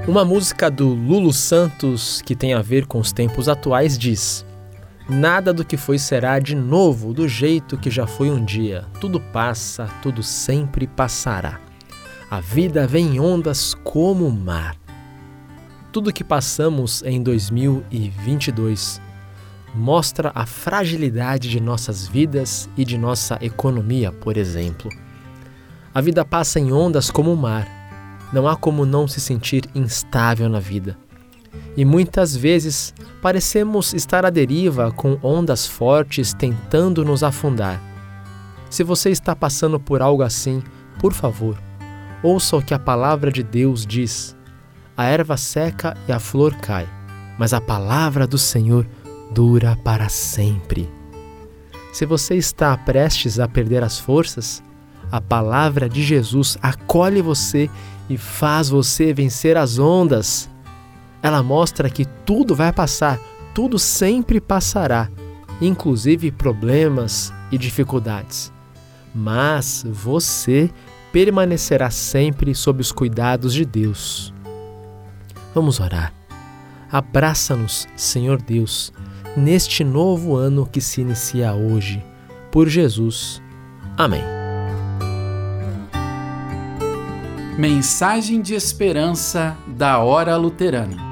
Uma música do Lulu Santos, que tem a ver com os tempos atuais, diz: nada do que foi será de novo, do jeito que já foi um dia. Tudo passa, tudo sempre passará. A vida vem em ondas como o mar. Tudo que passamos em 2022 mostra a fragilidade de nossas vidas e de nossa economia, por exemplo. A vida passa em ondas como o mar. Não há como não se sentir instável na vida. E muitas vezes parecemos estar à deriva com ondas fortes tentando nos afundar. Se você está passando por algo assim, por favor, ouça o que a palavra de Deus diz. A erva seca e a flor cai, mas a palavra do Senhor dura para sempre. Se você está prestes a perder as forças, a palavra de Jesus acolhe você e faz você vencer as ondas. Ela mostra que tudo vai passar, tudo sempre passará, inclusive problemas e dificuldades. Mas você permanecerá sempre sob os cuidados de Deus. Vamos orar. Abraça-nos, Senhor Deus, neste novo ano que se inicia hoje. Por Jesus. Amém. Mensagem de esperança da Hora Luterana.